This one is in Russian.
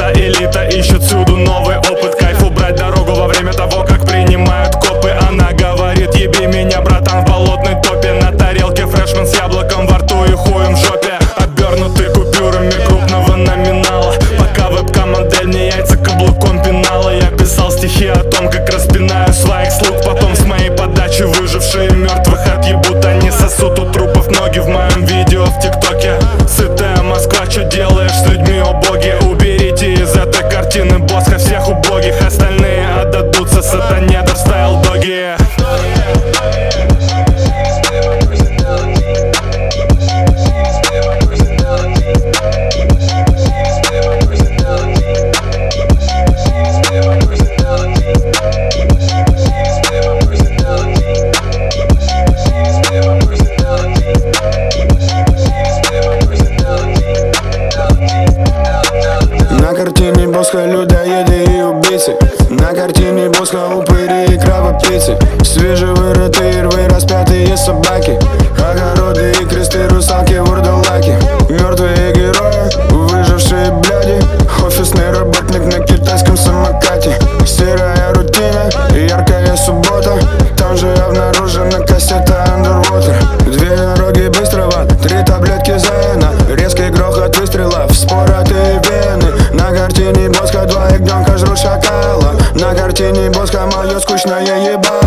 Вся элита ищет всюду новый опыт. Кайф убрать дорогу во время того, как принимают копы. Она говорит: еби меня, братан, в болотной топе. На тарелке фрешмен с яблоком во рту и хуем в жопе. Обернутый купюрами крупного номинала. Пока вебкам-модель мне яйца каблуком пинала. Я писал стихи о том, как распинаю своих слуг. Потом с моей подачи выжившие мертвых отъебут. Они сосут у трупов ноги в моем видео в ТикТоке. Сытая Москва, что делаешь с людьми, о боги? Уберите из этой картины Босха всех убогих. Остальные отдадутся сатане, да в стайл доги. На картине Босха людоеды и убийцы. На картине Босха упыри и кровопийцы. Свежевырытые рвы, распятые собаки. Огороды и кресты, русалки, вурдалаки. Мертвые герои, выжившие бляди. Офисный работник на китайском самокате. Серая рутина, яркая суббота. Там же обнаружена кассета Underwater. Две дороги быстрого, 3 таблетки Зена. Резкий грохот выстрелов, вспоротые вены. На картине Босха 2 ягненка жрут шакала. На картине Босха мое скучное ебало.